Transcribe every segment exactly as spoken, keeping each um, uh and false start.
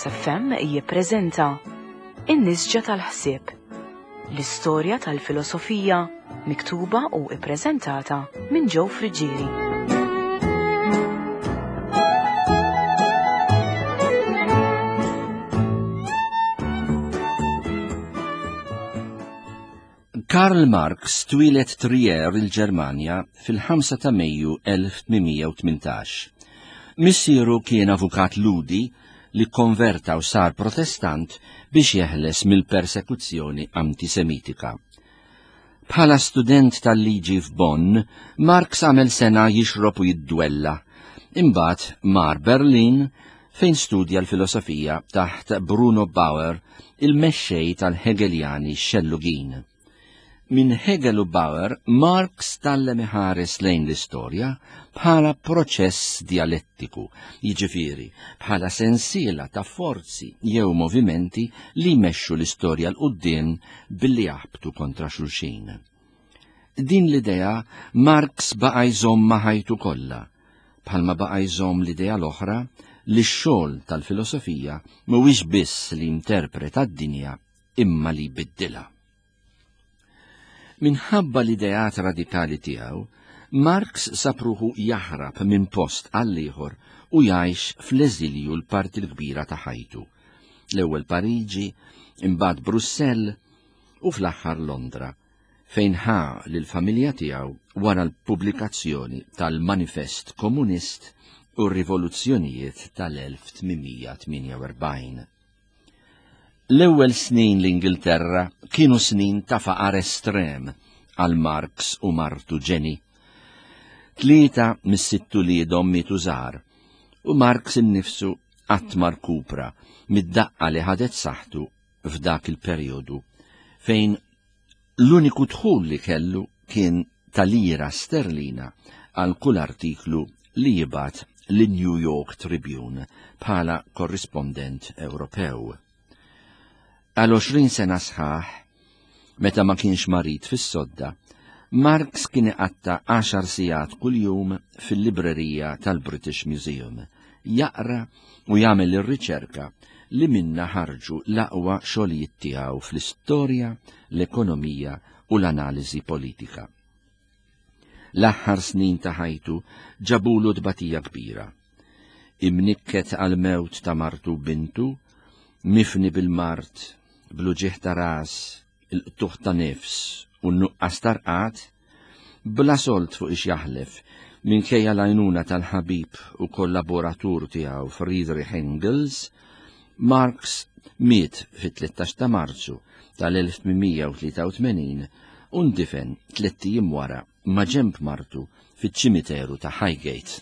F M jippreżenta In-Nisġa tal-Ħsieb, l-istorja tal-filosofija miktuba u ippreżentata minn Joe Frigieri. Karl Marx twilet Trier il-Ġermanja fil-ħamsa ta' Mejju elf tminmija u tmintax. Missieru kien avukat ludi li konverta u sar protestant biex jeħles mill-persekuzzjoni antisemitika. Bħala student tal-liġi f'Bonn, Marx għamel sena jixrob u jiddwella, imbagħad mar Berlin fejn studja l-filosofija taħt Bruno Bauer, il-mexxej tal-Hegeliani xellugin. Min Hegel u Bauer, Marx tallem iħares lejn l-istorja bħala proċess dialettiku, jiġifieri bħala sensiela ta' forzi jew movimenti li jmexxu l-istorja l-qudiem billi jaħbtu kontra xulxin. Din l-idea Marx baqa' jżomm ma' ħajtu kollha, bħalma baqa' jżomm l-idea l-oħra li x-xogħol tal-filosofija mhuwiex biss li interpreta d-dinja imma li jbiddilha. Minħabba l-ideat radikali tiegħu, Marx sapruħu jaħrab minn post għal ieħor u jgħix fl-eżilju l-parti l-kbira ta' ħajtu. L-ewwel Pariġi, imbagħad Brussell u fl-aħħar Londra, fejn ħa lill-familja tiegħu wara l-pubblikazzjoni tal-Manifest Komunist u r-rivoluzzjonijiet tal-elf tminmija tminja u erbgħin. L-ewwel snin l-Ingilterra kienu snin ta' faqar estrem għal Marx u martu Jenny. Tlieta mis-sittu liedhom mietu żgħar u Marx innifsu qatt ma rkupra mid-daqqa li ħadet saħħtu f'dak il-perjodu fejn l-uniku dħul li kellu kien ta' lira sterlina għal kull artiklu li jibgħat lin-New York Tribune bħala korrispondent Ewropew. Għal għoxrin sena sħaħ, meta ma kienx marit fis-sodda, Marx kien iqatta għaxar sigħat kuljum fil-librerija tal-British Museum, jaqra u jagħmel ir-riċerka li minna ħarġu l-aqwa xogħlijiet tiegħu fl-istorja, l-ekonomija u l-analiżi politika. L-aħħar snin ta' ħajtu ġabulu dbatija kbira. Imnikket għal-mewt ta' martu bintu, mifni bil-mart, bluġieħ ta' ras, il-qtuħ ta' nifs u n-nuqqas tarqat, bla solt fuq ix jaħlef minkejja l-għajnuna tal-ħabib u kollaboratur tiegħu Friedrich Engels, Marx miet fit-tlettax ta' Marzu tal-elf tminmija u tlieta u tmenin u ndifen tliet ijiem wara ma' ġenb martu fiċ-ċimiteru ta' Highgate.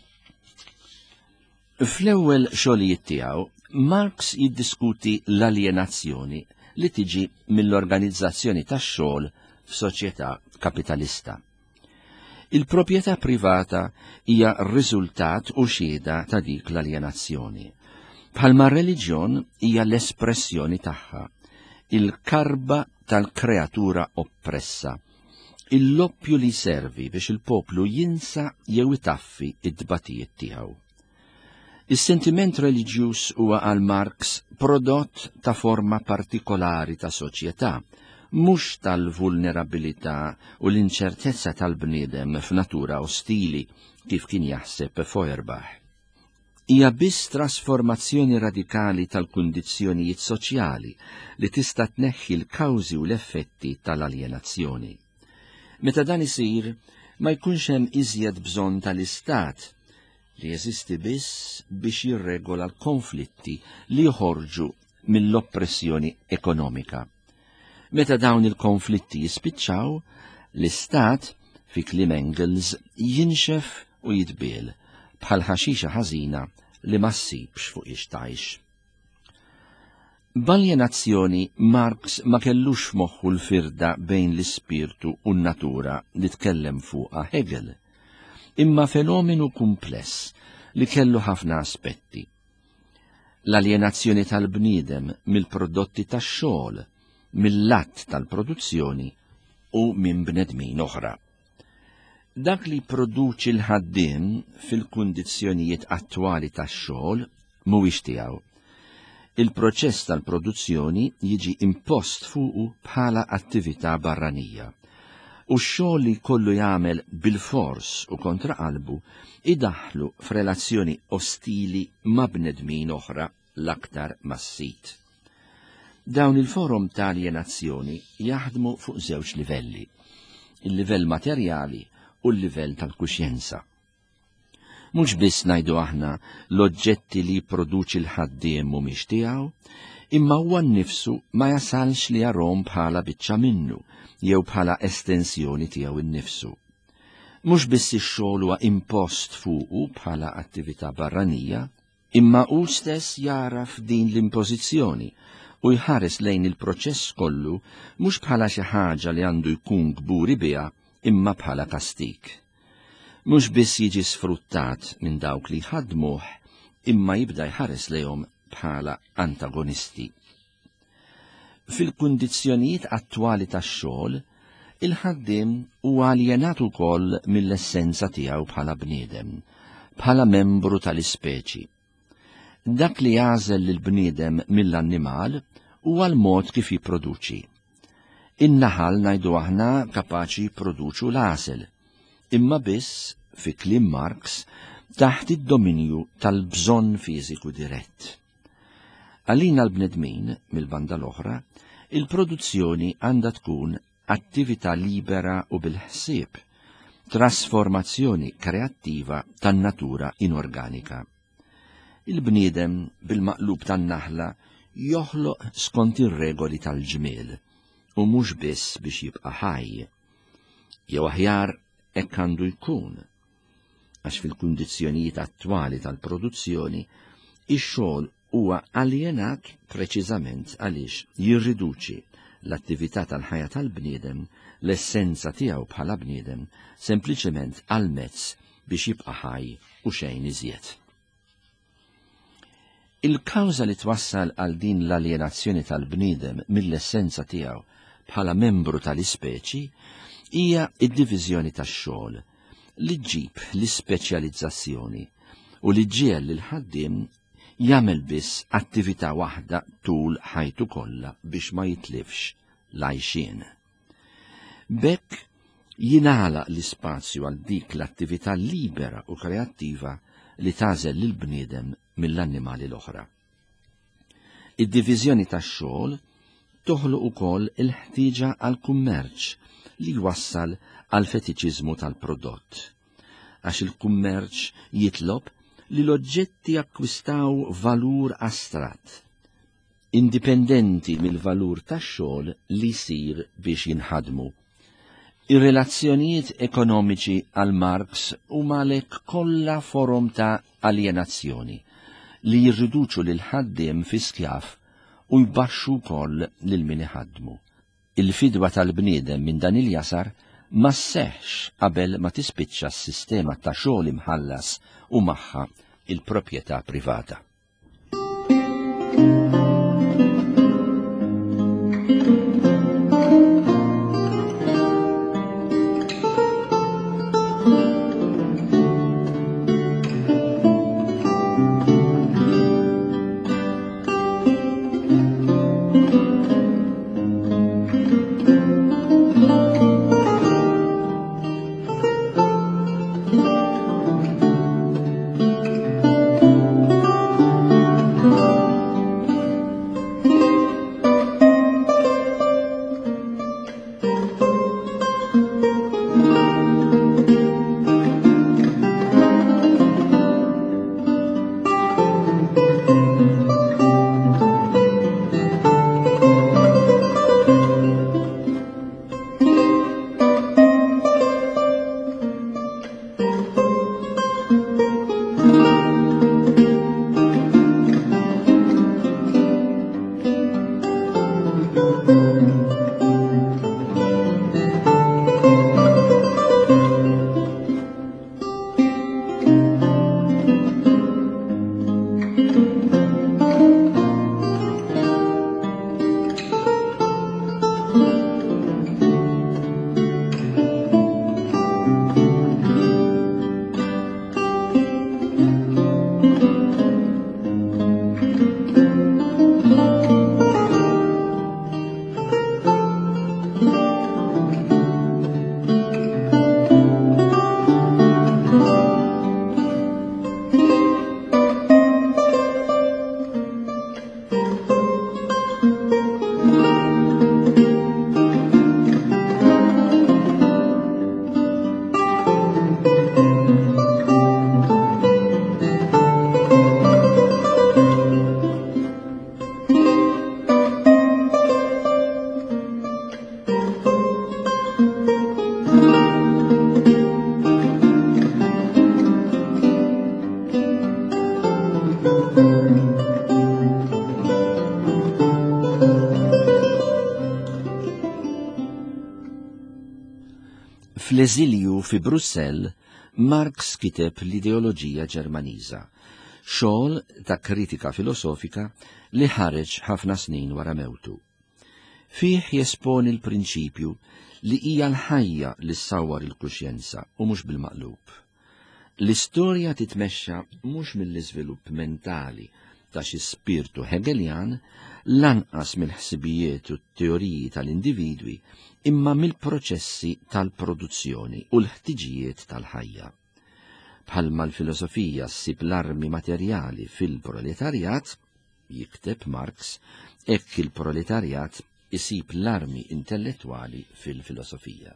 Fl-ewwel xogħlijiet tiegħu Marx jiddiskuti l-alienazzjoni li tiġi mill-organizzazzjoni tax-xogħol f'soċjetà kapitalista. Il-proprjetà privata hija r-riżultat u xhieda ta' dik l-alienazzjoni. Bħalma r-reliġjon hija l-espressjoni tagħha, il-karba tal-kreatura oppressa, il-loppju li servi biex il-poplu jinsa jew itaffi id-dbatijiet tiegħu. Is-sentiment reliġjuż huwa għal Marx prodott ta' forma partikolari ta' soċjetà, mhux tal-vulnerabilità u l-inċertezza tal-bniedem f'natura ostili kif kien jaħseb Feuerbach. Hija biss trasformazzjoni radikali tal-kundizzjonijiet soċjali li tista' tneħħi l-kawżi u l-effetti tal-aljenazzjoni. Meta dan isir, ma jkunx hemm iżjed bżonn tal-istat li jeżisti biss biex jirregola l-konflitti li joħorġu mill-oppressjoni ekonomika. Meta dawn il-konflitti jispiċċaw, l-istat, fi kliem Engels, jinxef u jitbiel bħal ħaxixa ħażina li ma ssibx fuq ix tgħix. B'aljenazzjoni Marx ma kellux f'moħħu l-firda bejn l-ispirtu u n-natura li tkellem fuqha Hegel, imma fenomenu kumpless li kellu ħafna aspetti. L-alienazzjoni tal-bniedem mill-prodotti tax-xogħol, mill-att tal-produzzjoni u minn bnedmin oħra. Dak li produċi l-ħaddiem fil-kundizzjonijiet attwali tax-xogħol mhuwiex tiegħu, il-proċess tal-produzzjoni jiġi impost fuqu bħala attività barranija. U x-xogħol li kollu jagħmel bil-fors u kontra qalbu idaħlu f'relazzjoni ostili ma' bnedmin oħra l-aktar mas-sit. Dawn il-forum ta' alienazzjoni jaħdmu fuq żewġ livelli, il-livell materjali u l-livell tal-kuxjenza. Mhux biss ngħidu aħna l-oġġetti li jipproduċi l-ħaddiem mhumiex tiegħu, imma huwa nnifsu ma jasalx li jarhom bħala biċċa minnu jew bħala estensjoni tiegħu innifsu. Mhux biss ix-xogħol huwa impost fuqu bħala attività barranija, imma hu stess jara f'din l-impożizzjoni u jħares lejn il-proċess kollu mhux bħala xi ħaġa li għandu jkun kburi biha imma bħala kastik. Mhux biss jiġi sfruttat minn dawk li ħadmuh imma jibda jħares lejhom bħala antagonisti. Fil-kundizzjonijiet attwali tax-xogħol, il-ħaddiem huwa aljenat ukoll mill-essenza tiegħu bħala bniedem, bħala membru tal-ispeċi. Dak li jażel lill-bniedem mill-annimal huwa l-mod kif jipproduċi. In-naħal ngħidu aħna kapaċi jipproduċu l-għasel, imma biss fi kliem Marx taħt id-dominju tal-bżonn fiżiku dirett. Għalina l-bnedmin, mill-banda l-oħra, il-produzzjoni għandha tkun attività libera u bil-ħsieb, trasformazzjoni kreattiva tan-natura inorganika. Il-bniedem bil-maqlub tan-naħla joħloq skont ir-regoli tal-ġmiel u mhux biss biex jibqa' ħaj. Jew aħjar hekk għandu jkun, għax fil-kundizzjonijiet attwali tal-produzzjoni ix-xogħol huwa aljenat preċiżament għaliex jirriduċi l-attività tal-ħajja tal-bniedem, l-essenza tiegħu bħala bniedem, sempliċement għal mezz biex jibqa' ħaj u xejn iżjed. Il-kawża li twassal għal din l-aljenazzjoni tal-bniedem mill-essenza tiegħu bħala membru tal-ispeċi hija id-diviżjoni tax-xogħol li ġġib l-ispeċjalizzazzjoni u li ġiel lil ħaddiem jagħmel biss attività waħda tul ħajtu kollha biex ma jitlifx l-għajxien. Bekk jingħalaq l-ispazju għal dik l-attività libera u kreattiva li tażel lil bniedem mill-annimali l-oħra. Id-diviżjoni tax-xogħol toħloq ukoll il-ħtieġa għal kummerċ li jwassal għal fetiċiżmu tal-prodott, għax il-kummerċ jitlob li l-oġġetti jakkwistaw valur astratt, indipendenti mill-valur tax-xogħol li jsir biex jinħadmu. Ir-relazzjonijiet ekonomiċi għal Marx huma għalhekk kollha forom ta' aljenazzjoni li jirriduċu lil ħaddiem fi skjaf u jbaxxu wkoll lil min iħaddmu. Il-fidwa tal-bniedem minn dan il-jasar ma sseħħx qabel ma tispiċċa s-sistema ta' xogħol imħallas u magħha il-proprjetà privata. Fl-eżilju fi Brussell, Marx kiteb l-ideoloġija Ġermaniża, xogħol ta' kritika filosofika li ħareġ ħafna snin wara mewtu. Fih jesponi l-prinċipju li hija l-ħajja li ssawwar il-kuxjenza u mhux bil-maqlub. L-istorja titmexxa mhux mill-iżvilupp mentali ta' xi spirtu Hegeljan, lanqas mill-ħsibijiet u t-teoriji tal-individwi, imma mill-proċessi tal-produzzjoni u l-ħtiġijiet tal-ħajja. Bħalma l-filosofija ssib l-armi materjali fil-proletarjat, jikteb Marx, hekk il-proletarjat isib l-armi intellettwali fil-filosofija.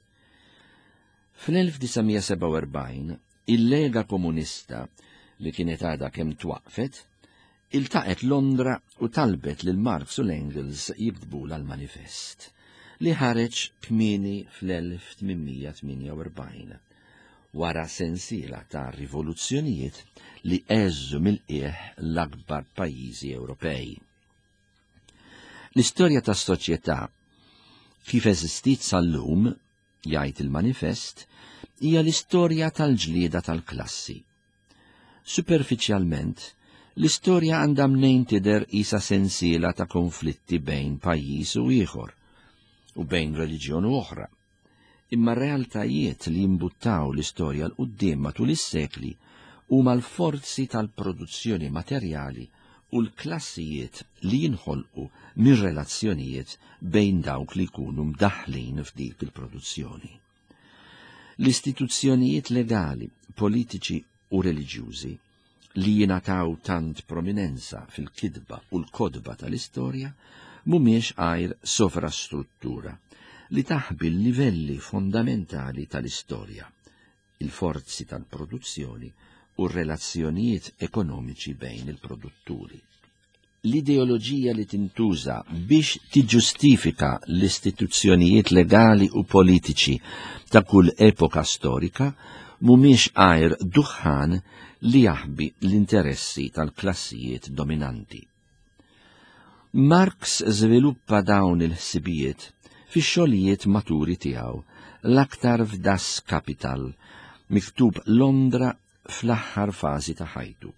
Fl-elf-tisa' seba' u erbgħin, il-Lega Komunista li kienet għadha kemm twaqfet, iltaqet Londra u talbet lil Marx u l-Engels jiktbula l-manifest li ħareġ kmieni fl-elf tminmija tminja u erbgħin, wara sensiela ta' rivoluzzjonijiet li eżżu mill-qiegħ l-akbar pajjiżi Ewropej. L-istorja tas-soċjetà kif eżistit sal-lum, jgħid il-manifest, hija l-istorja tal-ġlieda tal-klassi. Superfiċjalment, l-istorja għandha mnejn tidher qisha sensiela ta' konflitti bejn pajjiż u ieħor u bejn reliġjon u oħra. Imma r-realtajiet li jimbuttaw l-istorja l quddiem matul is-sekli huma l-forzi tal-produzzjoni materjali u l-klassijiet li jinħolqu mir-relazzjonijiet bejn dawk li jkunu mdaħħlin f'dik il-produzzjoni. L-istituzzjonijiet legali, politiċi u reliġjużi li jingħataw tant prominenza fil-kidba u l-kodba tal-istorja mhumiex għajr sovrastruttura li taħbi l-livelli fondamentali tal-istorja, il-forzi tal-produzzjoni u r-relazzjonijiet ekonomiċi bejn il-produtturi. L-ideoloġija li tintuża biex tiġġustifika l-istituzzjonijiet legali u politiċi ta' kull epoka storika mhumiex għajr duħħan li jaħbi l-interessi tal-klassijiet dominanti. Marx żviluppa dawn il-ħsibijiet fix-xogħlijiet maturi tiegħu, l-aktar f'Das Kapital, miktub Londra fl-aħħar fażi ta' ħajtu.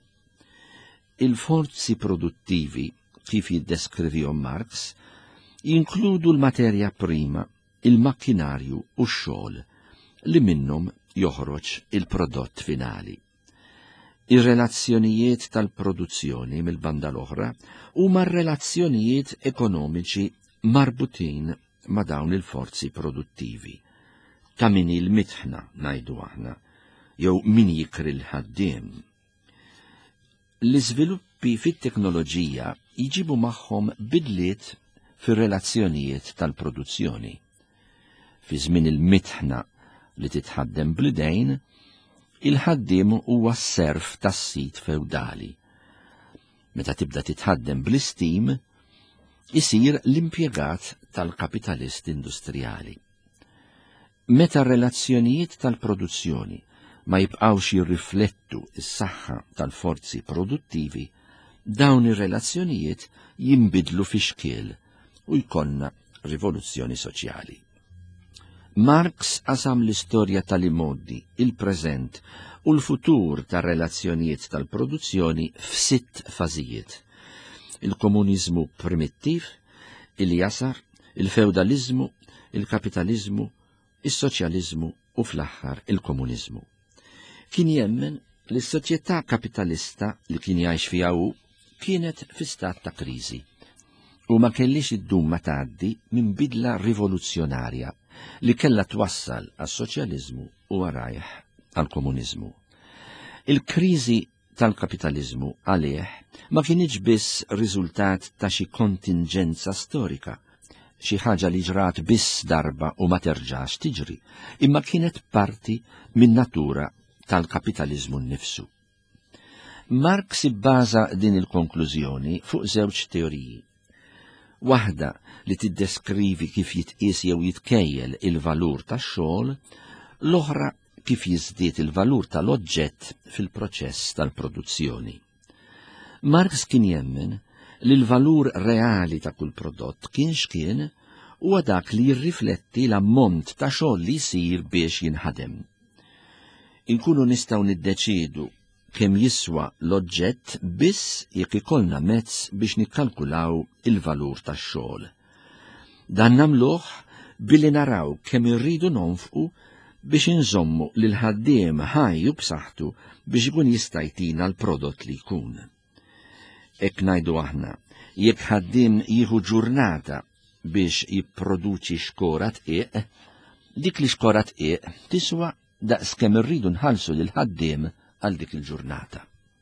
Il-forzi produttivi, kif jiddeskrivihom Marx, jinkludu l-materja prima, il-makkinarju u x-xogħol, li minnhom joħroġ il-prodott finali. Ir-relazzjonijiet tal-produzzjoni mill-banda l-oħra huma r-relazzjonijiet ekonomiċi marbutin ma' dawn il-forzi produttivi. Ta' min il-mitħna ngħidu aħna, jew min jikri l-ħaddiem. L-iżviluppi fit-teknoloġija jġibu magħhom bidliet fir-relazzjonijiet tal-produzzjoni. Fi żmien il-mitħna li titħaddem bl-idejn, il-ħaddiem huwa s-serf tas-sit feudali. Meta tibda titħaddem bl-istim, isir l-impjegat tal-kapitalist industrijali. Meta r-relazzjonijiet tal-produzzjoni ma jibqawx jirriflettu is-saħħa tal-forzi produttivi, dawn ir-relazzjonijiet jinbidlu fi xkiel u jkollna rivoluzzjoni soċjali. Marx qasam l-istorja tal-imoddi, il-preżent u l-futur tar-relazzjonijiet tal-produzzjoni f'sitt fażijiet: il-komuniżmu primittiv, il-jasar, il-feudalizmu, il-kapitalizmu, is-soċjaliżmu u fl-aħħar il-komuniżmu. Kien jemmen li s-soċjetà kapitalista li kien jgħix fiha hu kienet fi stat ta' kriżi u ma kellix iddum ma tgħaddi minn bidla rivoluzzjonarja li kellha twassal għas-soċjaliżmu u warajh għall-komuniżmu. Il-kriżi tal-kapitaliżmu għalih ma kienx biss riżultat ta' xi kontinġenza storika, xi ħaġa li ġrat biss darba u ma terġax tiġri, imma kienet parti minn natura tal-kapitaliżmu nnifsu. Marx ibbaża din il-konklużjoni fuq żewġ teoriji. Waħda li tiddeskrivi kif jitqies jew jitkejjel il-valur tax-xogħol, l-oħra kif jiżdied il-valur tal-oġġett fil-proċess tal-produzzjoni. Marx kien jemmen li l-valur reali ta' kull prodott kien x'kien huwa dak li jirrifletti l-ammont ta' xogħol li jsir biex jinħadem. Inkunu nistgħu niddeċiedu kemm jiswa l-oġġett biss jekk ikollna mezz biex nikkalkulaw il-valur tax-xogħol. Dan nagħmluh billi naraw kemm irridu nonfqu biex inżommu lil ħaddiem ħaj u b'saħħtu biex ikun jista' jtina l-prodott li jkun. Hekk ngħidu aħna, jekk ħaddiem jieħu ġurnata biex jipproduċi xkora tqiq, dik li xkora tqiq tiswa daqskemm irridu nħallsu lil ħaddiem għal dik il-ġurnata.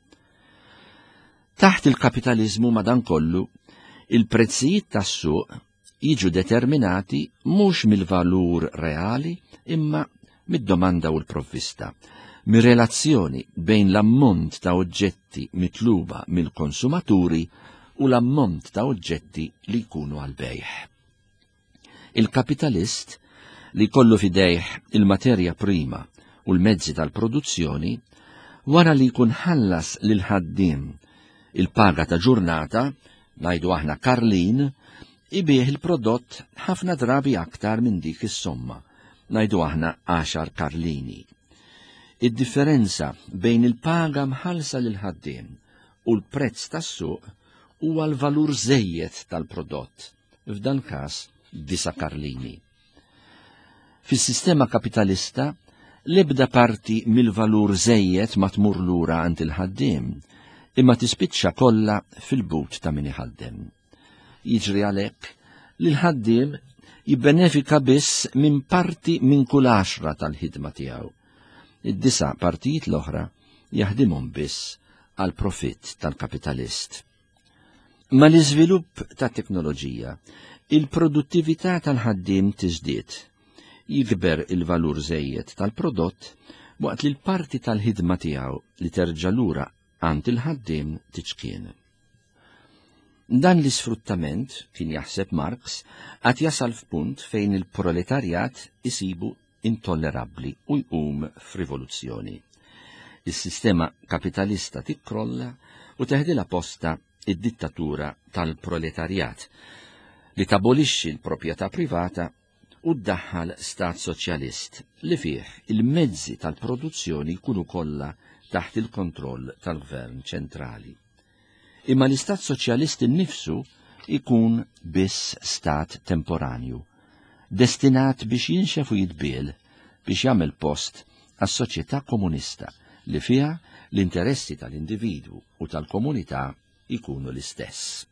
Taħt il-kapitaliżmu madankollu, il-prezzijiet tas-suq jiġu determinati mhux mill-valur reali imma mid-domanda u l-provvista, mir-relazzjoni bejn l-ammont ta' oġġetti mitluba mill-konsumaturi u l-ammont ta' oġġetti li jkunu għal-bejħ. Il-kapitalist li kollu fidejh il-materja prima u l-mezzi tal-produzzjoni, wara li jkun ħallas lil ħaddiem il-paga ta' ġurnata, ngħidu aħna karlin, ibieħ il-prodott ħafna drabi aktar minn dik is-somma, ngħidu aħna għaxar karlini. Id-differenza bejn il-paga mħallsa lil ħaddiem u l-prezz tas-suq huwa l-valur żejjed tal-prodott, f'dan każ disa karlini. Fis-sistema kapitalista, l-ebda parti mill-valur żejjed ma tmur lura għand il-ħaddiem, imma tispiċċa kollha fil-but ta' min iħaddem. Jiġri għalhekk li l-ħaddiem jibbenefika biss minn parti minn kull għaxra tal-ħidma tiegħu. Id-disa partijiet l-oħra jaħdimhom biss għal profitt tal-kapitalist. Ma l-iżvilupp tat-teknoloġija, il-produttività tal-ħaddiem tiżdied, jikber il-valur żejjed tal-prodott waqt li l-parti tal-ħidma tiegħu li terġa' lura għand il-ħaddiem tiċkien. Dan l-isfruttament, kien jaħseb Marx, għad jasal f'punt fejn il-proletarjat isibu intollerabbli u jqum f'rivoluzzjoni. Is-sistema kapitalista tikkrolla u teħdilha posta id-dittatura tal-proletarjat li tabolixxi l-proprjetà privata u ddaħħal stat soċjalist li fih il-mezzi tal-produzzjoni jkunu kollha taħt il-kontroll tal-gvern ċentrali. Imma l-istat soċjalist innifsu ikun biss stat temporanju, destinat biex jinxef u jitbiel biex jagħmel post għas-soċjetà komunista li fiha l-interessi tal-individwu u tal-komunità ikunu l-istess.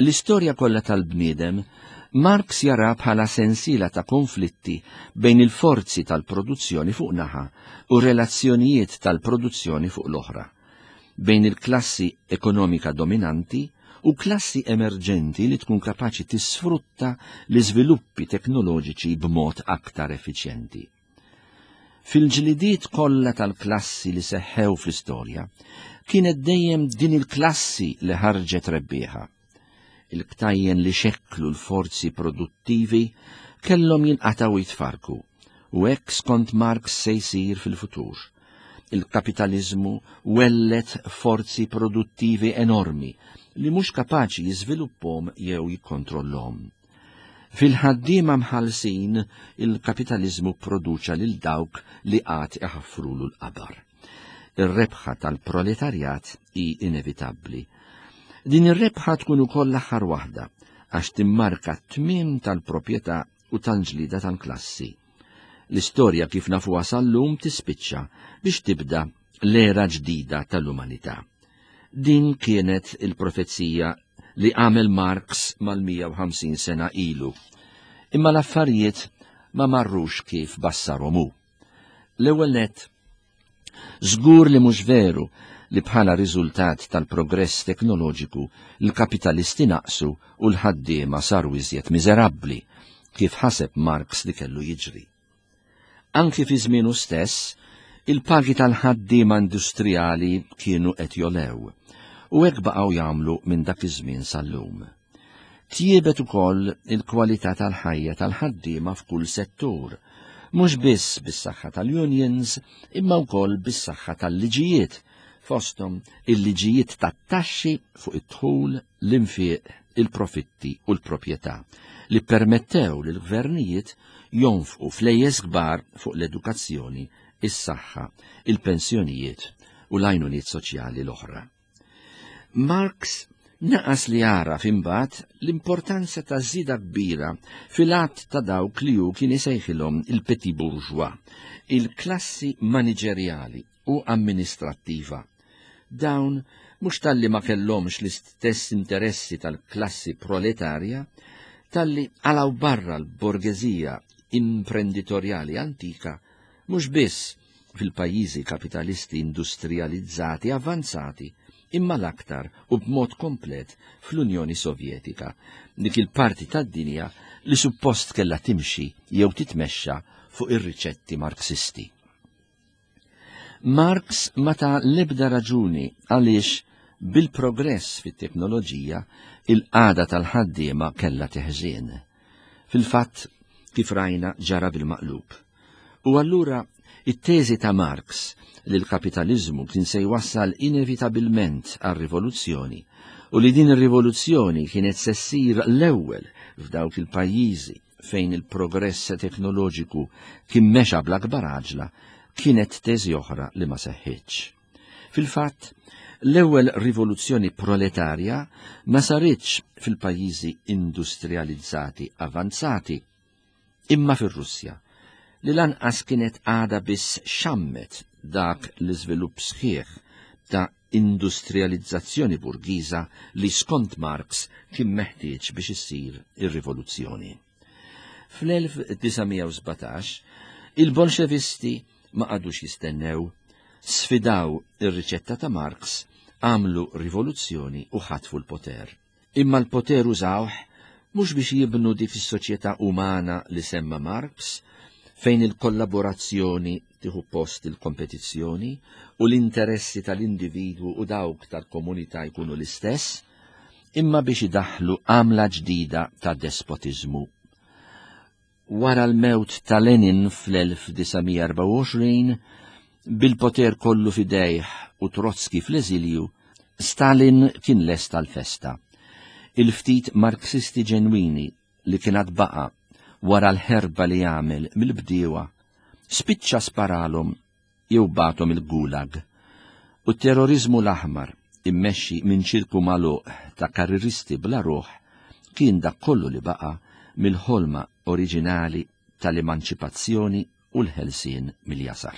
L-istorja kollha tal-bniedem Marx jara bħala sensiela ta' konflitti bejn il-forzi tal-produzzjoni fuq naħa u relazzjonijiet tal-produzzjoni fuq l-oħra, bejn il-klassi ekonomika dominanti u klassi emerġenti li tkun kapaċi tisfrutta l-iżviluppi teknoloġiċi b'mod aktar effiċjenti. Fil-ġlidiet kollha tal-klassi li seħħew fl-istorja, kienet dejjem din il-klassi li ħarġet rebbieħa. Il-ktajjen li xekklu l-forzi produttivi kellhom jinqataw jitfarku, u hekk skont Marx se jsir fil-futur. Il-kapitalizmu wellet forzi produttivi enormi li mhux kapaċi jiżviluppom jew jikkontrollhom. Fil-ħaddiema mħallsin il-kapitalizmu produċa lil dawk li qatt iħaffrulu l-qabar. Ir-rebħa tal-proletarjat hi inevitabbli. Din ir-rebħa tkun ukoll l-aħħar waħda għax timmarka t-tmiem tal-proprjetà u tal-ġlida tal-klassi. L-istorja kif nafuha sal-lum tispiċċa biex tibda l-era ġdida tal-umanità. Din kienet il-profezija li għamel Marx mal-mija u ħamsin sena ilu, imma l-affarijiet ma marrux kif bassarhom hu. L-ewwel nett, żgur li mhux veru li bħala riżultat tal-progress teknoloġiku l-kapitalisti naqsu u l-ħaddiema saru iżjed miżerabbli, kif ħaseb Marx li kellu jiġri. Anki fi żmienu stess, il-pagi tal-ħaddiema industrijali kienu qed jolew, u hekk baqgħu jagħmlu minn dak iż-żmien sal-lum. Tjiebet ukoll il-kwalità tal-ħajja tal-ħaddiema f'kull settur, mhux biss bis-saħħa tal-unions, imma wkoll bis-saħħa tal-liġijiet, fosthom il-liġijiet tat-taxxi fuq id-dħul, l-infieq, il-profitti u l-proprjetà li permettew lil gvernijiet jonfqu flejjes kbar fuq l-edukazzjoni, is-saħħa, il-pensjonijiet u l-għajnuniet soċjali l-oħra. Marx naqas li jaraf imbagħad l-importanza ta' żieda kbira fil-att ta' dawk li hu kien isejħilhom il-petit bourgeois, il-klassi maniġerjali u amministrattiva. Dawn mhux talli ma kellhomx l-istess interessi tal-klassi proletarja, talli għalaw barra l-borgezija imprenditorjali antika, mhux biss fil-pajjiżi kapitalisti industrializzati avanzati, imma l-aktar u b'mod komplet fl-Unjoni Sovjetika, dik il-parti tad-dinja li suppost kellha timxi jew titmexxa fuq ir-riċetti marxisti. Marx ma ta' l-ebda raġuni għaliex bil-progress fit-teknoloġija il-qagħda tal-ħaddiema kellha teħżien. Fil-fatt kif rajna ġara bil-maqlub. U allura it-teżi ta' Marx li l-kapitalizmu kien se jwassal inevitabilment għar-rivoluzzjoni u li din ir-rivoluzzjoni kienet se ssir l-ewwel f'dawk il-pajjiżi fejn il-progress teknoloġiku kien mexa bl-akbar aġla, kienet teżi oħra li ma seħħitx. Fil-fatt, l-ewwel rivoluzzjoni proletarja ma saritx fil-pajjiżi industrializzati avanzati, imma fir-Russja, li lanqas kienet għada biss xammet dak l-iżvilupp sħiħ ta' industrializzazzjoni burgiża li skont Marx kien meħtieġ biex issir ir-rivoluzzjoni. Fl-elf tisa' u sbatax, il-Bolxevisti ma qadux jistennew, sfidaw ir-riċetta ta' Marx, għamlu rivoluzzjoni u ħatfu l-poter. Imma l-poter użawh mhux biex jibnu dik is-soċjetà umana li semma Marx, fejn il-kollaborazzjoni tieħu post il-kompetizzjoni u l-interessi tal-individwu u dawk tal-komunità jkunu l-istess, imma biex idaħħlu għamla ġdida ta' despotiżmu. Wara l-mewt ta' Lenin fl-elf tisa' erba' u għoxrin, bil-poter kollu fidejh u Trotsky fl-eżilju, Stalin kien lest tal-festa. Il-ftit marxisti ġenwini li kienet baqa wara l-ħerba li jagħmel mill-bdiewa, spiċċa sparalhom jew batom il-gulag. U t-terrorizmu l-aħmar, immexxi minn ċirku magħluq ta' karriristi bla ruħ, kien dak kollu li baqa mill-ħolma oriġinali tal-emanċipazzjoni u l-ħelsien mill-jasar.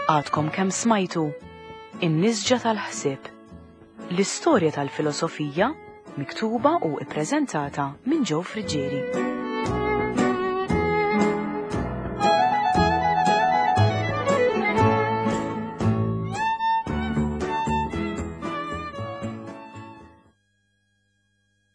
Għadkom kemm smajtu In-Nisġa tal-Ħsieb, l-istorja tal-filosofija miktuba u ippreżentata minn Joe Friġġieri.